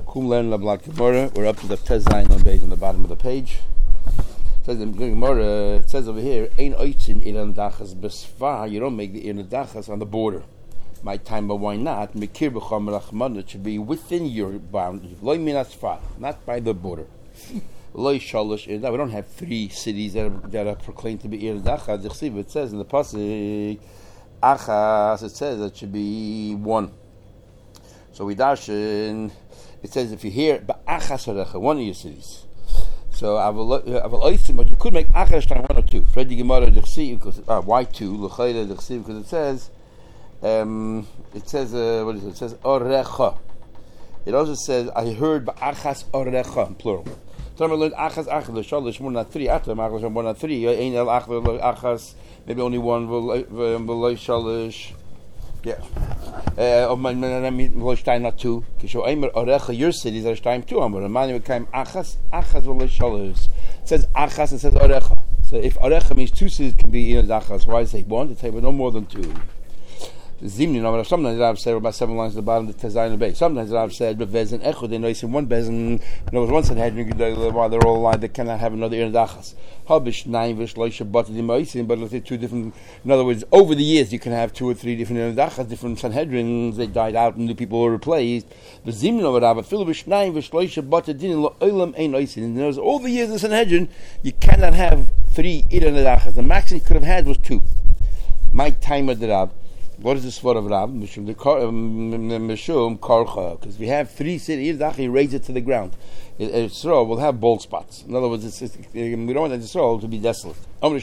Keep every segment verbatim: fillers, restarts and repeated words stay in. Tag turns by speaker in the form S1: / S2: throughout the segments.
S1: Kum learn Black Gemara. We're up to the Tez Zayin on base on the bottom of the page. It says in Gemara, it says over here, Ein oitzin ilan dachas besfa. You don't make the ilan dachas on the border. My time, but why not? Mekir b'cham rachman. It should be within your boundaries. Lo minasfa, not by the border. Lo shalosh. We don't have three cities that are, that are proclaimed to be ilan dachas. It says in the pasuk achas. It says it should be one. So we dash in. It says if you hear ba'achas harecha, one of your cities. So I will, I will but you could make achas time one or two. Freddy Gemara dechsi because uh, why two? L'chayda dechsi because it says, um, it says uh, what is it? It says orecha. It also says I heard ba'achas orecha in plural. So I learned achas achas l'shalish more than three. Atam achas more than three. Ein el achas maybe only one will will shalish. Yeah. Uh, of my time not two. Your cities are time two. Achas, achas v'leishalos. It says achas. It says orecha. So if orecha means two cities can be in achas, why is it one? It's no more than two. Zimni, no, sometimes I've said about seven lines at the bottom of the Tezayin base. Sometimes I've said but bezin echod. They know in one bezin. There was one Sanhedrin while they're all aligned. They cannot have another in achas. Habish nine vish loisha but the moisin. But let's say two different. In other words, over the years you can have two or three different in achas, different Sanhedrins. They died out and new people were replaced. The zimni no rabba filivish nine vish loisha but the din lo olam ein oisin. And there's all the years in Sanhedrin you cannot have three in achas. The maximum you could have had was two. My time of the rab. What is the sword of Rab? Mishum Karcha. Because we have three cities, he raise it to the ground. Yisrael will have bald spots. In other words, it's, it's, we don't want Yisrael to be desolate.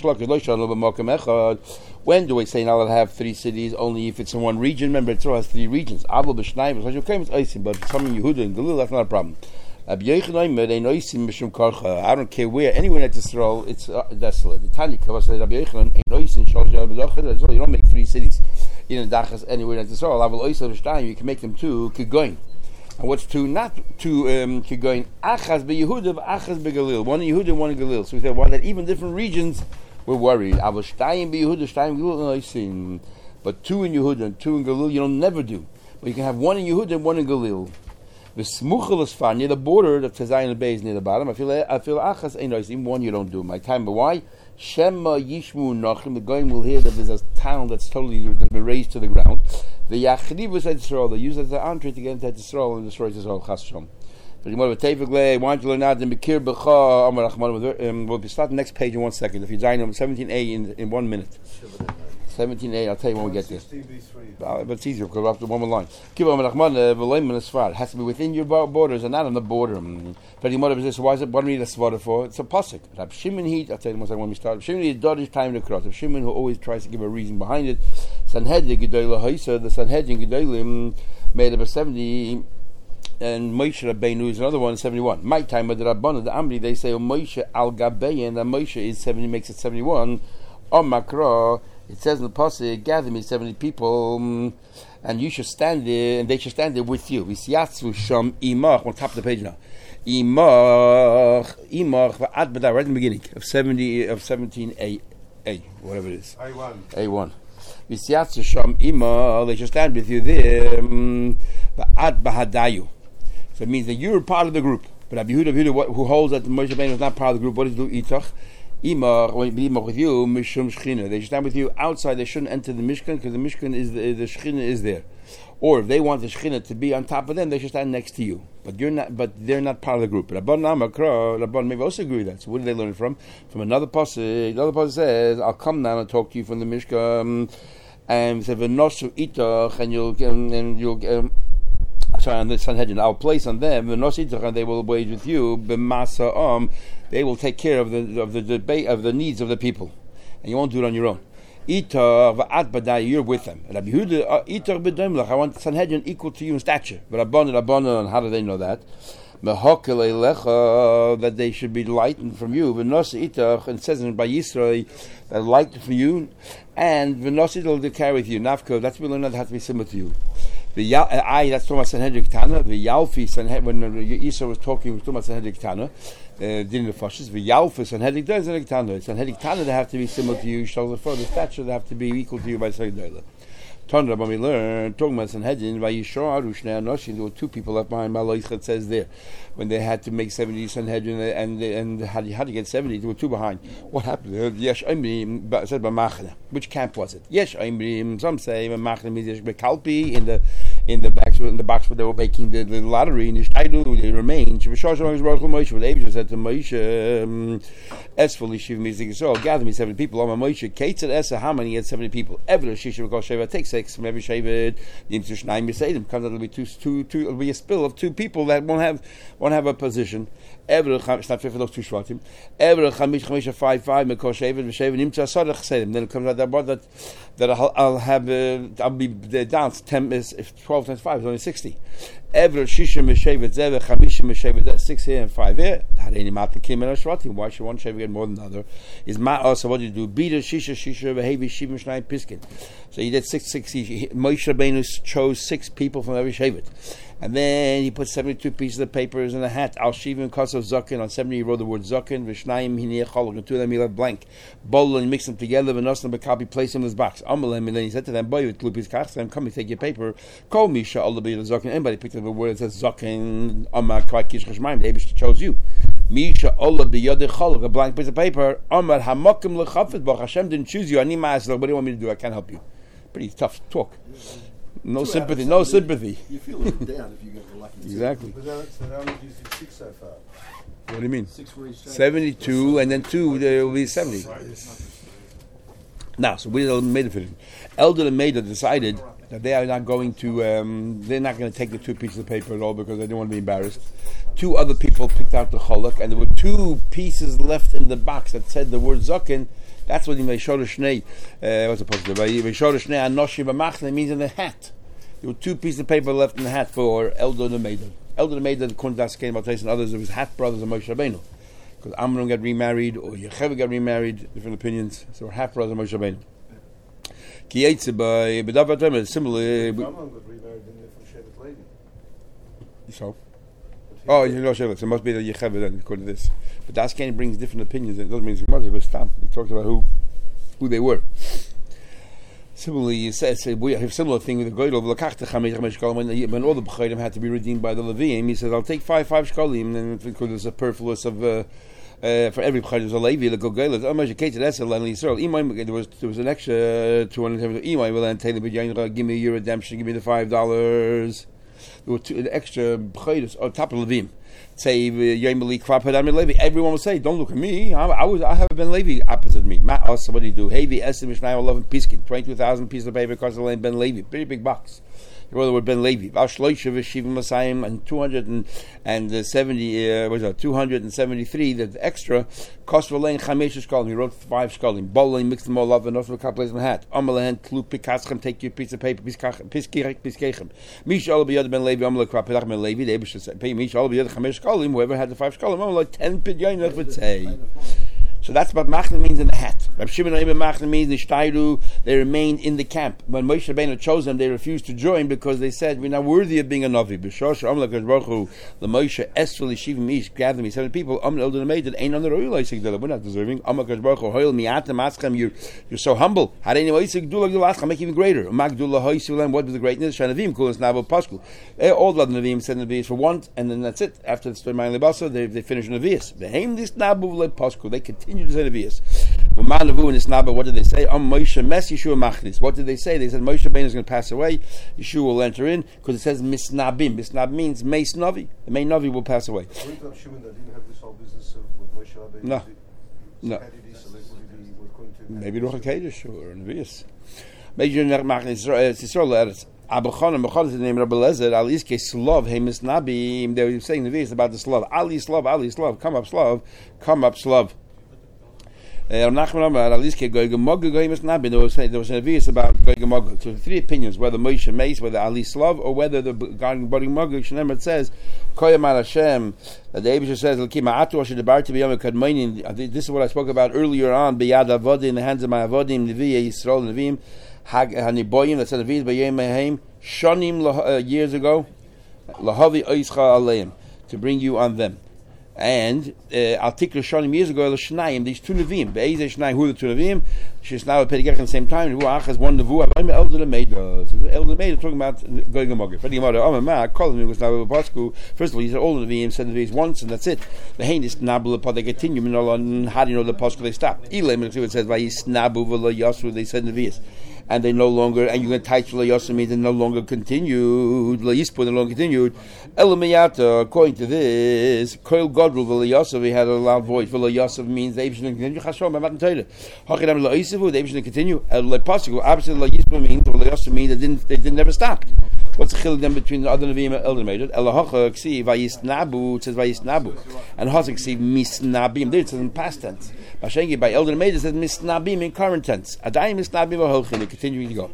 S1: When do we say now that I have three cities? Only if it's in one region. Remember, Yisrael has three regions. But if it's some in Yehuda and Galil, that's not a problem. I don't care where, anywhere at Yisrael, it's uh, desolate. The Tanya you don't make three cities. In Dachas anywhere at Yisrael, I will also you can make them two Kigoin. And what's two? Not two um, Kigoin. Achas be Yehuda, Achas be Galil. One in Yehuda, one in Galil. So we said, why that even different regions, we're worried. I will Shtayim be Yehuda, Shtayim Galil. But two in Yehuda and two in Galil, you don't never do. But you can have one in Yehuda and one in Galil. The smuchel far near the border of Tezayin Bay is near the bottom. I feel I feel achas ain't even one you don't do. My time, but why? Shema Yishmu Nachim. The going will hear that there's a town that's totally been raised to the ground. The Yachriv said Yisrael. They use it as an entree to get into Yisrael and destroy Yisrael. Chas Shem. But you want to Tevigle. Why don't you learn out in Bekir Becha Amar Rachman? We'll start the next page in one second. If you join them, seventeen A in in one minute. seventeen A, I'll tell you when we get there. Uh, but it's easier because we're after one more line. It has to be within your borders and not on the border. But why is it? What do we need a svara for? It's a pasuk. Rab Shimon he, I'll tell you one second when we start. Shimon he dodges time to cross. Rab Shimon who always tries to give a reason behind it. Sanhedrin Gedolah Haisa, the Sanhedrin Gedolim made up of seventy. And Moshe Rabbeinu is another one, seventy-one. My time with the Rabbana, the Amri, they say oh, Moshe al Gabein, and Moshe is seventy, makes it seventy-one. On Makra. It says in the pasuk, gather me seventy people, um, and you should stand there, and they should stand there with you. Visyatzu sham imach on top of the page now. Imach, imach va'ad b'da right in the beginning of seventy of seventeen a a whatever it is. A one. A one. Visyatzu sham imach. They should stand with you there. Um, va'ad b'hadayu. So it means that you're part of the group. But Rabbi Yehuda, who holds that Moshe Rabbeinu is not part of the group, what does he do? Itach. Imach, when be imach with you, mishum shchina. They should stand with you outside. They shouldn't enter the mishkan because the mishkan is the, the shchina is there. Or if they want the shchina to be on top of them, they should stand next to you. But you're not. But they're not part of the group. Rabban Amakra, Rabban maybe also agree with that. So what did they learn from? From another pasuk. Another pasuk says, "I'll come down and talk to you from the mishkan." And say v'nosu itach, and you'll and, and you'll. Um, Sorry, on the Sanhedrin, I'll place on them the nositach, and they will wage with you b'masa um. They will take care of the of the debate of the needs of the people, and you won't do it on your own. Itar va'at badai, you're with them. Rabbi Yehuda, itar b'demlach, I want Sanhedrin equal to you in stature. But Rabban Rabban, and how do they know that? Mehokel elecha, that they should be lightened from you. V'nos itar, and it says in by Yisrael that lightened from you, and v'nos itar to carry with you. Nafka, that's we learn that has to be similar to you. The I that's talking about Sanhedrin Ketana. The Yalfi Sanhedrin when Yisrael was talking, was talking about Sanhedrin Ketana. Din the Fashes. The Yalfi Sanhedrin Ketana. Sanhedrin Ketana they have to be similar to you. Shall the further stature they have to be equal to you by Sanhedrin. Tana, when we learn, talking about Sanhedrin, Vayishar Arushna Anoshim, there were two people left behind. Maloich, it says there, when they had to make seventy Sanhedrin, and and how do you, how do you get seventy? There were two behind. What happened? Yesh Imrim said B'Machna. Which camp was it? Yesh Imrim. Some say B'Machna means Yesh Bekalpi in the in the box in the box where they were making the, the lottery. In the Shtaidu, they remained. Shemashar Shalom Baruch Moshe. When Abraham said to Moshe, Esful Yishiv Mizik Yisrael, gather me seventy people. On Moshe, Ketzad Esa Haman, he had seventy people. Ever Shisha V'Kol Sheva, take six from every Shevet. The Imtushnaim Yisayim comes out. It'll be two, two, two. It'll be a spill of two people that won't have won't have a position. Ever it's not fair for those two shvatim. Ever Chamish Chamish five five Mekol Shevet V'Shevet Imtza Sadach Sedim. Then it comes out that that that I'll, I'll have uh, I'll be down ten is twelve times five is only sixty. Ever Shisha Meshevet Zev Chamisha Meshevet that's six here and five here. Had any matter came in a shvatim. Why should one Shevet get more than the other? Is ma also what do you do? Bida Shisha Shisha Vehevi Shivim Shnai Piskin. So he did six sixty. Moshe Rabbeinu chose six people from every Shevet. And then he put seventy-two pieces of papers in a hat. Al Shivim Kosov Zakin. On seventy he wrote the word Zakin. Vishnayim Hinei Cholok. And two of them he left blank. Bol and mix them together. V'nosam B'kapi, place them in his box. Amalem. And then he said to them, Boy, with Lupis Kachsem, come and take your paper. Call Misha Allah B'yad Zakin. Anybody picked up a word that says Zakin, Amar Kvai Kish Chashmayim. The Abish chose you. Misha Allah B'yad Cholok. A blank piece of paper. Amar Hamakim L'chafet B'ch. Hashem didn't choose you. Ani Ma'as. What do you want me to do? I can't help you. Pretty tough talk. No Two sympathy, no sympathy.
S2: You feel it down if you get the lucky.
S1: Exactly.
S2: But that, so that only gives you six so far.
S1: What do you mean?
S2: Six for each.
S1: Seventy-two, and then two, there will be seventy. Now, so we made it for him. Elder and Maida decided that they are not going to, um, they're not going to take the two pieces of paper at all because they don't want to be embarrassed. Two other people picked out the cholok, and there were two pieces left in the box that said the word zakin. That's what he made. Shnei. Uh, what's supposed to be? Shnei Anoshi B'Machna means in the hat. There were two pieces of paper left in the hat for Elder and Maida. Elder and Maida, the Kundas came about and others. It was half brothers of Moshe Rabbeinu, because Amnon got remarried or Yechev got remarried. Different opinions. So we're half brothers of Moshe Rabbeinu. Ki Yetze by B'Davar Temer. Similarly,
S2: Amnon got remarried in there from Shevet Levi.
S1: So. Oh, you know, so it must be the Yechev then, according to this. But Daskan brings different opinions. It doesn't mean it's money, but stam. He talks about who, who they were. Similarly, he says we have a similar thing with the Goydel. When, when all the B'chayim had to be redeemed by the Leviim, he says, "I'll take five five shkalim," and because there's a superfluous of uh, uh, for every B'chayim there's a Levi. The Goydel, oh, educated that's a Len Yisrael. There was there was an extra two hundred seventy. Imai will then tell the give me your redemption, give me the five dollars. There were two, the extra B'chayim on top of Leviim. Say everyone will say, "Don't look at me. I, I was. I have been Levi opposite me." Ma also, what do you do? Heavy estimate now eleven piskin, twenty-two thousand pieces of paper cost a Ben Levi, pretty big box. You wrote the word Ben Levi. And two hundred and seventy, uh, was that two hundred and seventy-three? The extra cost for laying chamesh shkalim. He wrote five shkalim. Bowling, mixed them all up, and also a couple of hat. Amalahen tlu pikaschem. Take your piece of paper. Piskirek piskechem. Mish all biyad Ben Levi. Amalek krapelach Ben Levi. They should say, "Mish all biyad chamesh shkalim." Whoever had the five shkalim, Amalek ten pidyayin. That would say. So that's what Machna means in the hat. Reb Shimon Oimer Machna means the Shtairu, they remained in the camp. When Moshe Rabbeinu chose them, they refused to join because they said, we're not worthy of being a Navi. B'shosh Amla Kadosh Baruch Hu, the Moshe Esfel Yeshivim Ish, gather me seven people, Amla Elden Ameid, ain't on the Royal Isaac Dela. We're not deserving. Amla Kadosh Baruch Hu, Hoil Miatem Aschem, you're you're so humble. Had any Isaac Dula Gdula Aschem, make even greater. Magdullah Hoisulam, what was the greatness? Shanavim, Kulas Navo Paskul. All the Navim said Navias for one, and then that's it. After the story of Mayan Lebasa, they, they finished Navias. Behem this Nabu Le Paskul, they continue to say Navias. What did they say? Um, Moshe Mes Yeshua Machnis. What did they say? They said Moshe Rabbeinu is going to pass away. Yeshua will enter in because it says Misnabim. Misnab means Meis Navi. The main Navi will pass away.
S2: Shimon didn't have this whole business of with Moshe Rabbeinu.
S1: No,
S2: so
S1: no. Maybe Ruach Hakodesh or Nevius. Major Machnis Yisrael. Abachanan, Bachanan is the name of Rabbi Lezer. Ali Iske Slav, hey Misnabim. They were saying Nevius about the Slav. Ali Slav, Ali Slav. Come up Slav, come up Slav. There was there was a Nevi'us about Goy Gemogel. So three opinions, whether Moshe Meis, whether Ali Slav, or whether the Garden Body Mogel, Shenemar says, Koyam al Hashem, that the Abisha says, this is what I spoke about earlier on, B'yad Avodim, in the hands of my Avodim, Nevi'ah Yisrael, Nevi'im, Haniboyim, that said Nevi'is B'yem Meheim, Shonim years ago, Lahavi Oischa Aleim, to bring you on them. And Al Tikra Shonim years ago, the Shnayim, these two Nevi'im, Be'ezeh Shnayim, who are the two Nevi'im? She's now at Perigech at the same time. Nevuah has one Nevuah. I'm elder Meida. The elder Meida talking about going among. Freddie Gemara, oh my, calling me was now Pasku. First of all, he said all the Nevi'im said the Nevi'im once, and that's it. The Hain is Nabul upon they continue. How do you know the Pasku they stop? Elam, it says, Vayis Nabu v'lo Yasu, they said Nevi'im. And they no longer, and you're going to touch Lo Yosem means they no longer continued. Lo Yispo no longer continued. Elamiyata, according to this, Koil Godrul Lo Yosem, he had a loud voice. Lo Yosem means they should continue. Chashom, I'm not going to tell you. Hachidam Lo Yisavu, they should continue. Lo Pasiku, obviously Lo Yispo means, or Lo Yosem means they didn't, they didn't never stop. What's the chiluk then between the other Nevi'im and elder Meidot? Elahocha ksi vayisnabu, it says vayisnabu, and Hosek ksi misnabim. There it says in past tense. Mashengi by elder Meidot says misnabim in current tense. Adayim misnabim v'holchin. Continuing to go.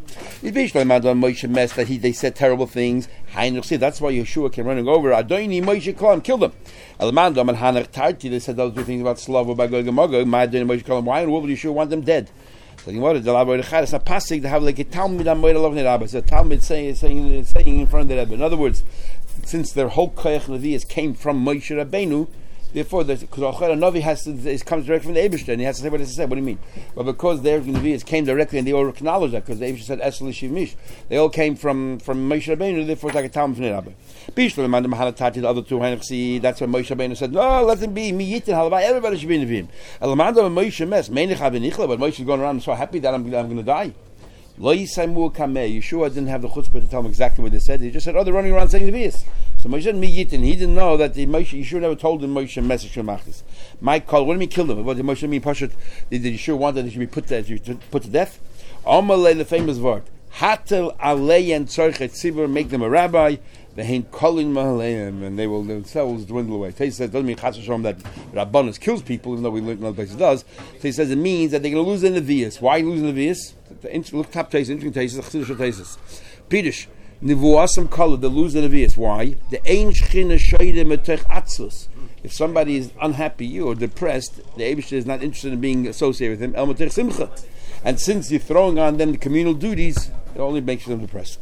S1: Moshe mess that he they said terrible things. That's why Yeshua came running over. Adoni Moshe Kolam killed them. Elamandam and Hanach Tarti. They said those two things about Slav by Gog and Magog. My Adoni Moshe Kolam. Why in the world would Yeshua want them dead? So you want to it's not passing to have like a Talmud on Moed Alavnei Rabba. So Talmud saying saying saying in front of the Rebbe. In other words, since their whole Koyach Levias came from Moshe Rabbeinu, therefore, because Ochel Navi has to, it comes directly from the Eibishter, and he has to say what it says. What do you mean? Well, because their Nevi'as came directly, and they all acknowledge that, because the Eibishter said Esel Shiv Mish. They all came from from Moshe Rabbeinu, therefore it's like a Talmud from the Rabbi. Bishlam and Mahalatati, the other two Hanachsi. That's when Moshe Rabbeinu said, "No, let them be me yitin halavai. Everybody should be Nevi'im." Elamanda and Moshe mes meinich avinichla, but Moshe is going around so happy that I'm, I'm going to die. Lo Yisaimu Kameh. Yeshua didn't have the chutzpah to tell them exactly what they said. He just said, "Oh, they're running around saying Nevi'as." So Moshe didn't meet Yitin. He didn't know that the Moshe, Yeshua never told him Moshe message from Machlis. My call, what do you mean kill them? What did Moshe mean? Pashut, did Yeshua want that they should be put to, put to death? Amalei, the famous word. Hatel alei and tzorchet tzibur, make them a rabbi. They ain't calling mahaleim, and they will themselves dwindle away. He says, doesn't mean Chas Hashem that Rabbanus kills people, even though we learn in other places it does. So he says it means that they're going to lose the Nevi'as. Why lose the Nevi'as? Look, top taste, interesting taste, Chassidus taste. Pirish. Nivuasam kala, they lose the Nevi'as. Why? The ein shchina shoyde metech atzlus. If somebody is unhappy or depressed, the Eibishter is not interested in being associated with him. El metech simcha. And since you're throwing on them the communal duties, it only makes them depressed.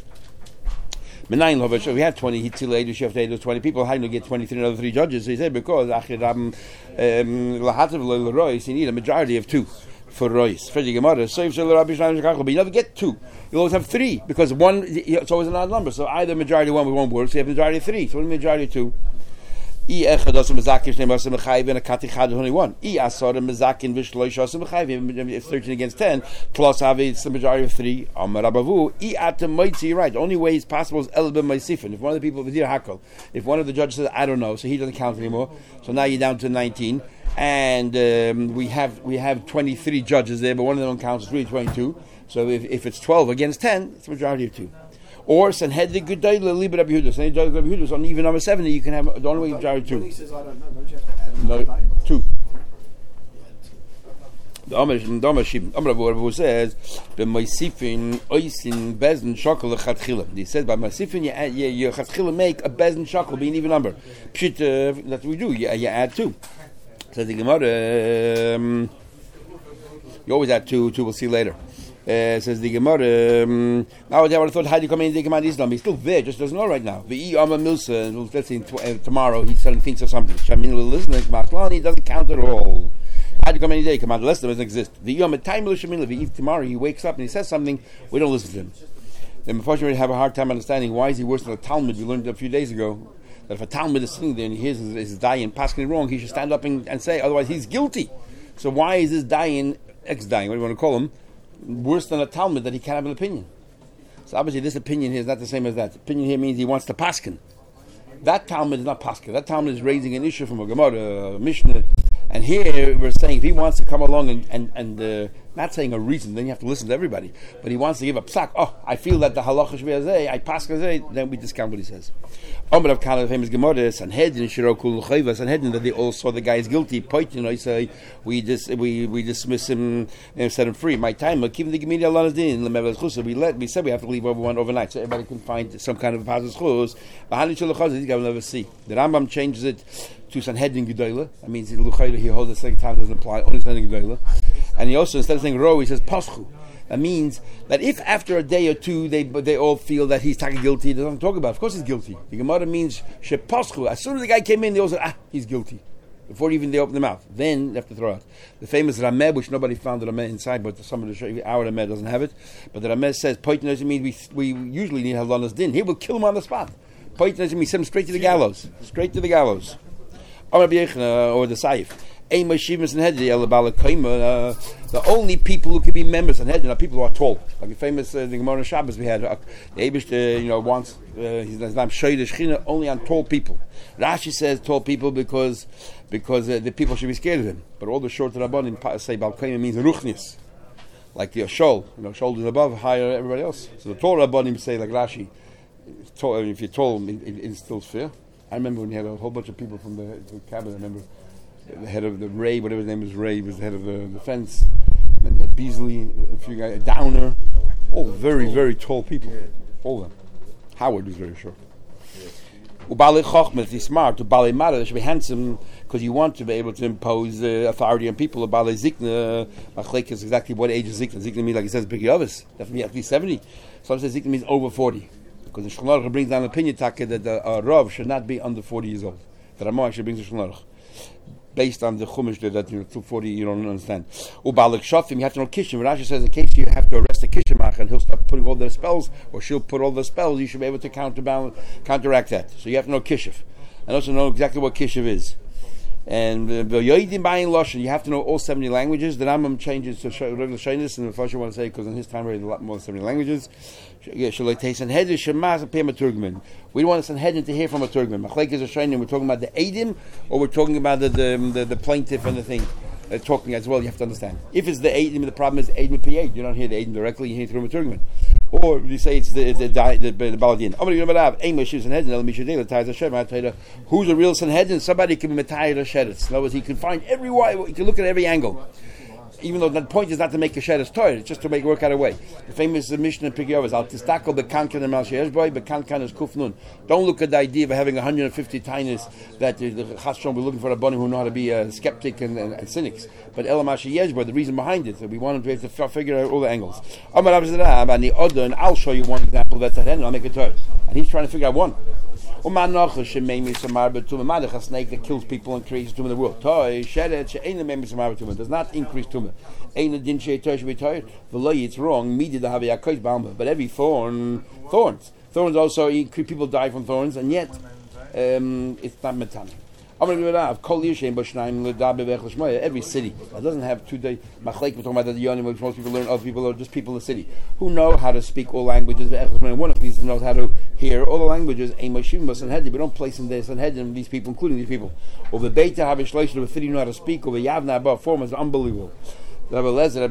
S1: Menayin lovash. We have twenty hitzilei, you have to twenty people. How do you get twenty-three another three judges? So he said because achirabim lahatav lerois, you need a majority of two for rois. Freddie Gemara. So if but you never get two. You always have three because one. It's always an odd number. So either majority of one with one word. So you have majority of three. So what do you mean majority of two? I echad osam mezakin shnei osam mechayiv and a kati chad only one. I asar mezakin v'shloish osam mechayiv. It's thirteen against ten. Plus avi it's the majority of three. Amar Rabavu. I atem moitzi. You're right. The only way it's possible is el ben meisifin. If one of the people v'dir hakol. If one of the judges says I don't know, so he doesn't count anymore. So now you're down to nineteen. And um, we have we have twenty-three judges there, but one of them counts as really twenty-two. So if, if it's twelve against ten, it's a majority of two. Or Sanhedrin Gedayla Liber Rabbi Yehuda. Sanhedrin Rabbi Yehuda. On even number seventy, you can have the only way majority two.
S2: When he says I don't know, don't you have to add
S1: no,
S2: another
S1: two. The Amar Shim Amar Rabu says the Meisifin Oisin Bezin Shakel Chatchila. He says by Meisifin you add you, you Chatchila make a Bezin Shakel be an even number. Pshit uh, that we do. You, you add two. Says the Gemara. Um, you always add two. Two we'll see later. Uh, says the Gemara. Um, now I would have thought, how do you come in the Gemara Islam? He's still there, just doesn't know right now. The Amma Milsa. Let's see uh, tomorrow. He suddenly thinks of something. Shamin will listen. He doesn't count at all. How do you come any day? Come on, the rest doesn't exist. The Yom time Shamin. Tomorrow he wakes up and he says something. We don't listen to him. Then unfortunately, we have a hard time understanding why is he worse than a Talmud. We learned a few days ago that if a Talmud is sitting there and he hears his, his dayan passing wrong, he should stand up and, and say, otherwise he's guilty. So why is this dayan, ex-dayan, what do you want to call him, worse than a Talmud that he can't have an opinion? So obviously this opinion here is not the same as that. Opinion here means he wants to paskin. That Talmud is not paskin. That Talmud is raising an issue from a Gemara, a Mishnah. And here we're saying if he wants to come along and, and, and uh, not saying a reason, then you have to listen to everybody. But he wants to give a psak. Oh, I feel that the halacha should be azay, I pass azay, then we discount what he says. Omar of Kala, the famous Gemara, Sanhedrin, Shirokul Chayva, Sanhedrin, that they all saw the guy is guilty. Poitin, I say, we dis, we we dismiss him and set him free. My time, keep the Gemini Allah's din, we let we said we have to leave everyone overnight, so everybody can find some kind of pasuk chus. Bahani Shalachaz, this guy will never see. The Rambam changes it to Sanhedrin Gedola. That means he holds the second time doesn't apply, only Sanhedrin Gedola. And he also, instead of saying ro, he says paschu. That means that if after a day or two they they all feel that he's taken guilty, they don't talk about it. Of course he's guilty. The Gemara means she paschu. As soon as the guy came in, they all said, ah, he's guilty. before even they open the mouth. Then they have to throw out. The famous Rameh, which nobody found the Rameh inside, but some of the our Rameh doesn't have it. But the Rameh says, Poitin doesn't mean we, we usually need Halanas Din. He will kill him on the spot. Poitin doesn't mean send him straight to the gallows. Straight to the gallows. Or the Saif. The only people who can be members of Sanhedrin are people who are tall. Like the famous uh, the Gemara Shabbos we had. Uh, the Eibush, uh, you know, wants uh, his name Shoyde Shechina only on tall people. Rashi says tall people because because uh, the people should be scared of him. But all the short Rabbanim say Bal Koima means Ruchnis, like the Shol, you know, shoulders above, higher everybody else. So the tall Rabbanim say like Rashi, tall, if you're tall, it, it instills fear. I remember when you had a whole bunch of people from the, the cabinet. I remember. The head of the Ray, whatever his name is, Ray was the head of the, the fence. Then you had Beasley, a few guys, Downer, all very, very tall people. All of them. Howard was very short. Ubali Chochmah, if you're smart, Ubali Mara, they should be handsome because you want to be able to impose uh, authority on people. Ubali Zikna, Machlek is exactly what age is Zikna. Zikna means, like it says, Big Yavis. That means at least seventy. Some say Zikna means over forty. Because the Shulchan Aruch brings down an opinion taka that the uh, Rav should not be under forty years old. The Ramah actually brings the Shulchan Aruch. Based on the Chumash that you know, two forty you don't understand. Ubalik Shafim, you have to know Kishim. Rashi says in case you have to arrest a Kishimach and he'll start putting all the spells, or she'll put all the spells, you should be able to counterbalance, counteract that. So you have to know Kishiv. And also know exactly what Kishiv is. And the Yoidim Bayin Lashon, you have to know all seventy languages. The Rambam changes to regular Shainis, and the first I want to say, because in his time, we had a lot more than seventy languages. We don't want to send Sanhedrin to hear from a Turgman. Machlek is a Shainim, we're talking about the Eidim, or we're talking about the, the, the, the plaintiff and the thing. Uh, talking as well, you have to understand. If it's the Eidim, the problem is Eidim P eight. You don't hear the Eidim directly, you hear it from a Turgman. Or you say it's the the the, the, the Baladin. Who's a real Sanhedrin? Somebody can be Matayir Sheretz. In other words, he can find every way, he can look at every angle. Even though the point is not to make a Sheretz toy, it's just to make it work out a way. The famous uh, Mishnah in Pirkei Avos, Al Tistakel Bekankan and Mal She'eshboi, Bekankan is Kufnun. Don't look at the idea of having one hundred fifty tinies that uh, the Chashon will be looking for a bunny who know how to be a uh, skeptic and, and, and cynics. But Elam She'eshboi, the reason behind it, so we want him to be able to f- figure out all the angles. Amar Rav Zerah, and the other, and I'll show you one example that's at end, I'll make a toy. And he's trying to figure out one. A snake that kills people and creates tumah in the world. Does not increase tumah. It's wrong. But every thorn, thorns. Thorns also, people die from thorns, and yet um, it's not metami. Every city that doesn't have two days. Machlek, we're talking about the Yonim, which most people learn. Other people are just people in the city who know how to speak all languages. One of these knows how to hear all the languages. We don't place in there Sanhedrin these people, including these people. Over Beta Habishleish, over city know how to speak. Over Yavna above form is unbelievable. The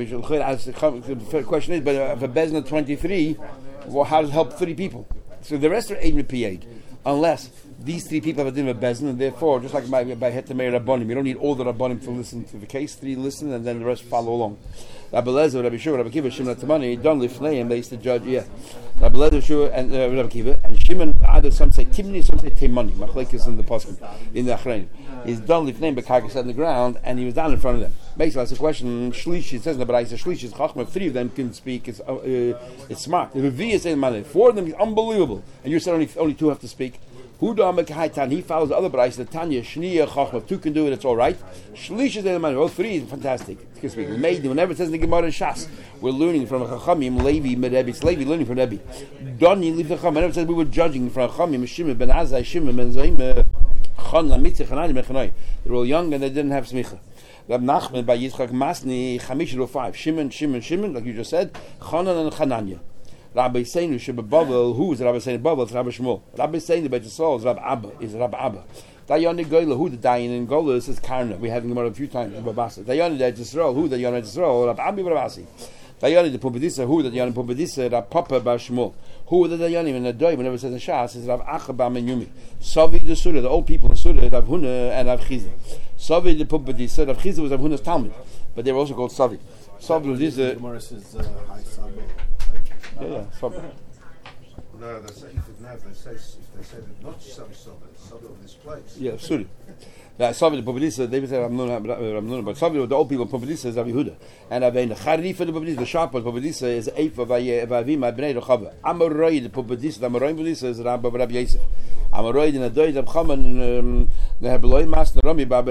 S1: question is, but if a Bezna twenty-three, well, how does it help thirty people? So the rest are eight and P eight, unless these three people have a din of bezin, and therefore, just like by, by Hetamei Rabbanim, you don't need all the Rabbanim to listen to the case. Three listen, and then the rest follow along. Rabbi Lezer, Rabbi Shua, Rabbi Kiva, Shimon Tamani, Don Lifnei, and they used to judge. Yeah, Rabbi Lezer, Shua, and uh, Rabbi Kiva, and Shimon. Either some say Timni, some say Timani. Machlek is in the Pasuk in the Achrein. He's Don Lifnei, but Karkas on the ground, and he was down in front of them. Basically, that's a question. Shlish, it says in the Baraisa, Shlish is Chachma. Three of them can speak. It's uh, uh, it's smart. The Revi is saying Mane. Four of them is unbelievable, and you said only only two have to speak. Huda Mekahaitan, he follows the other Baraisa, the Tanya, Shniya, Chachma. Two can do it, it's all right. Shlish is in the Mane. All three is fantastic. Excuse me. Made whenever it says in the Gemara and Shas, we're learning from Chachamim, Levi, Medebi. It's Levi learning from Rebbe. Doni, leave the Chacham. Whenever it says we were judging from Chachamim, Shimon ben Azai, Shimon ben Zaim, Chan, Lamitzi, Chanani, Mechanoi. They're all young and they didn't have smicha. Rab Nachman by Yitzchak Masni, Chamish or five. Shimon, Shimon, Shimon, like you just said, Chanan and Chananya. Rabbi Seinu Sheba Bavel, who is Rabbi Seinu Bavel? It's Rabbi Shmuel. Rabbi Seinu Beit Yisrael is Rabbi Abba, is Rabbi Abba. Dayani Goyla, who the Dayan in Gola is Karna. We had him a few times in Babasa. Dayani Beit Yisrael, who the Dayani Beit Yisrael, Rabbi Abi Babasi. Dayani the Pumbedisa, who the Dayani Pumbedisa, Rabbi Papa Bar Shmuel. Who the Dayani in the Doy, whenever it says in Shas, is Rabbi Acha Bar Menyumi. Savi the Surah, the old people in Surah, Rabbi Huna and Rabbi Chizah. Savi the Pumbedisa, Rabbi Chizah was Rabbi Huna's Talmud, but they were also called Savi. Savi is the
S2: Gemara says high Savi.
S1: Yeah, yeah, Savi.
S3: No, they say if it now they say if they say that not Savi Savi, Savi of this place.
S1: Yeah, Suri. That Savi the Pumbedisa, they would say Ramnun, Ramnun, but Savi the old people Pumbedisa is Rabbi Huda, and Rabbi the Charif the Pumbedisa, the sharp Pumbedisa is Eifa Vayim Bnei Rechava. Amoroi the Pumbedisa, the Amoroi Pumbedisa is Rabbi Rabbi Yosef. Amoroi in the Doy Rabbi Chaman the Hebeloi Mas the Rami Baba Rebbe.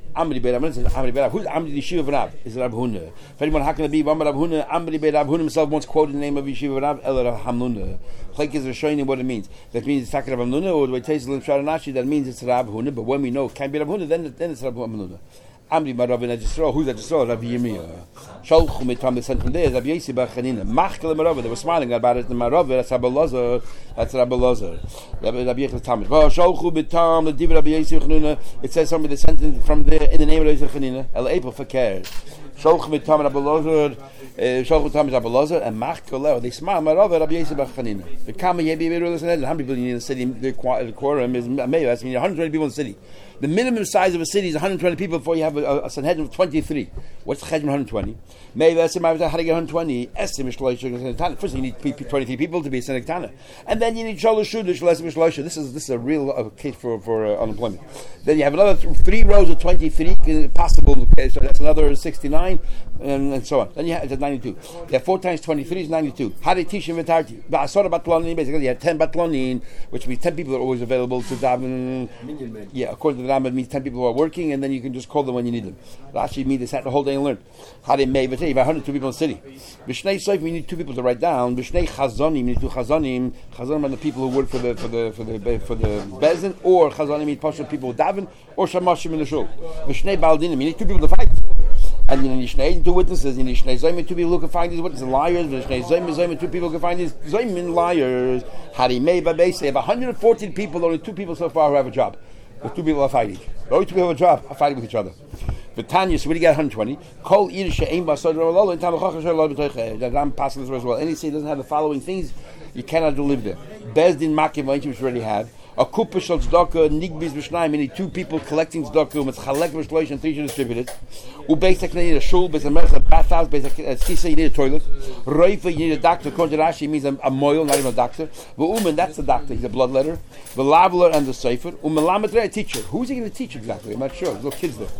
S1: Amri Be'Rab Huna says Amri Be'Rab. Who's Amri the Yeshiva of Rav? Is Rab Huna. If anyone how can it be Amri Rab Huna? Amri Be'Rab Huna himself once quoted the name of Yeshiva of Rav El Rav Hamnuna. Like is showing you what it means. That means it's talking Rav Hamnuna, or the way Teis Lim Sharanashi, that means it's Rab Huna. But when we know it can't be Rab Huna, then then it's Rab Hamnuna. Amri Marav in Ajisrael. Who's Ajisrael? Rabbi Yirmiyah. Shalchu mitam the sent from there. Rabbi Yossi bar Chanina. Machkel Marav. They were smiling about it. The Marav. That's Rabbi Lazar. That's Rabbi Lazar. Rabbi Yechel Tamid. Well, Shalchu mitam the Div Rabbi Yossi Chanina. It says somebody sent it from there in the name of Rabbi Yossi Chanina. El April for cares. Shalchu mitam Rabbi Lazar. Shalchu mitam Rabbi Lazar and Machkel. They smile. Marav Rabbi Yossi bar Chanina. The Kama Yebi Berulas and how many people in the city? The quorum is maybe that's mean one hundred twenty people in the city. The minimum size of a city is one hundred twenty people before you have a, a, a Sanhedrin of twenty-three. What's the Sanhedrin one hundred twenty? Maybe that's how to get one hundred twenty. First, you need twenty-three people to be a Senektana. And then you need Shalosh Shudish, Lesim Shloisha. This is this is a real uh, case for, for uh, unemployment. Then you have another th- three rows of twenty-three possible. Okay, so that's another sixty-nine, and, and so on. Then you have it's ninety-two. You have four times twenty-three is ninety-two. How do you teach him Vitarti? Basically, you have ten Batlonin, which means ten people are always available to daven. Yeah, according to the Rambam, it means ten people who are working, and then you can just call them when you need them. Rashi means they sat the whole day and learned. How they made it? You have one hundred two people in the city. B'shnei Soif, we need two people to write down. B'shnei Chazonim, we need two Chazonim. Chazonim are the people who work for the for the for the for the Bezin, or Chazonim mean partial people who daven, or Shamashim in the shul. B'shnei Baldinim, you need two people to fight. And you need Shnei two witnesses. You need Shnei Zoyim, two people who can find these witnesses liars. Shnei Zoyim, Zoyim, two people who can find these Zoyim liars. Harimei Babei, they have one hundred fourteen people. Only two people so far who have a job. The two people are fighting. Only two people have a job are fighting with each other. The Tanya, so what do you get? one hundred twenty. Kol Irish She'ein Basar Rololo and Tamachach Shar Lo B'Toich. That Ram passes as well. Any city doesn't have the following things, you cannot live there. Bezdin Makim, which we already had. A kupa shel tzedakah nigbiz b'shnayim, meaning two people collecting tzedakah, with chalek v'shloish and three should distribute it. Ubeisek you need a shul, beis a a bathhouse, beis a skisa you need a toilet. Roifa you need a doctor. According to Rashi, means a, a moil, not even a doctor. V'umen, that's the doctor. He's a bloodletter. V'lavler and the sefer. Umelamet a teacher. Who's he going to teach exactly? I'm not sure. There's little kids there.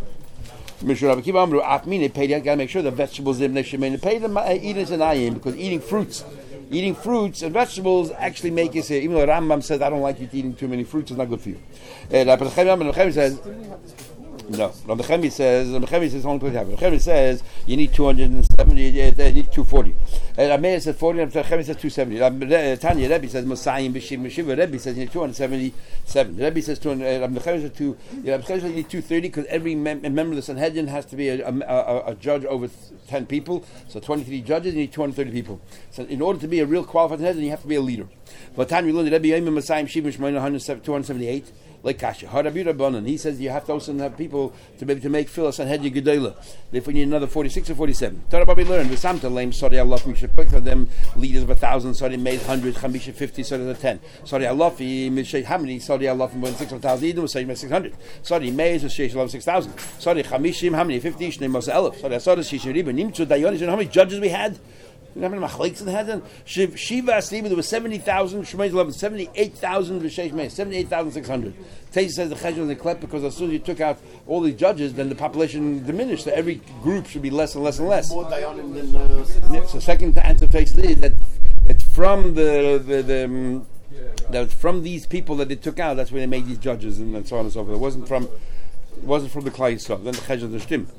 S1: Gotta make sure the vegetables in Neshimene pay them eat it and ayim, because eating fruits. Eating fruits and vegetables actually make you say, even though Rambam says I don't like you eating too many fruits, it's not good for you. Uh, Rabbi Chemi says, no. Rabbi Chemi says, Rabbi Chemi says, only place Rabbi Chemi says you need two hundred seventy, you need two forty. Rabbi Meir says forty, Rabbi Chemi says two seventy. Tanya Rebbe says Mosayim b'shim b'shiva. Rebbe says you need two hundred seventy-seven. Rebbe says two hundred. Rabbi Chemi says two. Rabbi Chemi says you need two thirty because every mem- member of the Sanhedrin has to be a, a, a, a judge over ten people. So twenty-three judges, you need two hundred thirty people. So in order to be a real qualified Sanhedrin, you have to be a leader. But Tanya we learned Rebbe Yomim Mosayim Shivim Shmoyna two hundred seventy-eight. Like Kasha, Harabi Rabbanan. He says you have to also have people to be able to make Philos and Hedji Gedela. Therefore, you need another forty-six or forty-seven. Tarababi learned the Samta lame. Sorry, Allah, we should pick for them leaders of a thousand. Sorry, made hundred. Chamisha fifty. Sorry, the ten. Sorry, Allah, he made how many? Sorry, Allah, more than six thousand. Eden was saying six hundred. Sorry, Mays was saying six thousand. Sorry, Chamishim how many? Fifty. Shnei Masa Elef. Sorry, Sorry, Shishiriba Nimtzu Dayonis. You know how many judges we had? You know how many machlekes in the head? Shiva Asliba, there was seventy thousand. Shemai's eleven, seventy-eight thousand. V'sheish Meis, seventy-eight thousand six hundred. Taisa says the cheshbon is klep because as soon as you took out all these judges, then the population diminished. So every group should be less and less and less.
S2: More dayanim than. Uh,
S1: yeah, so second answer Taisa is that it's from the the. the um, that from these people that they took out. That's where they made these judges and, and so on and so forth. It wasn't from. It wasn't from the Klai Yisrael. Then the cheshbon is shtim.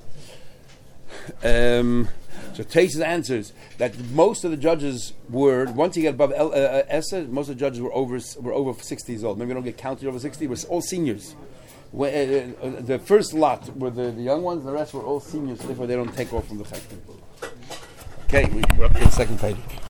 S1: Um. So Taisa answers that most of the judges were, once you get above El, uh, Esa, most of the judges were over were over sixty years old. Maybe we don't get counted over sixty, we're all seniors. When, uh, uh, the first lot were the, the young ones, the rest were all seniors, so therefore they don't take off from the cheshbon. Okay, we're up to the second page.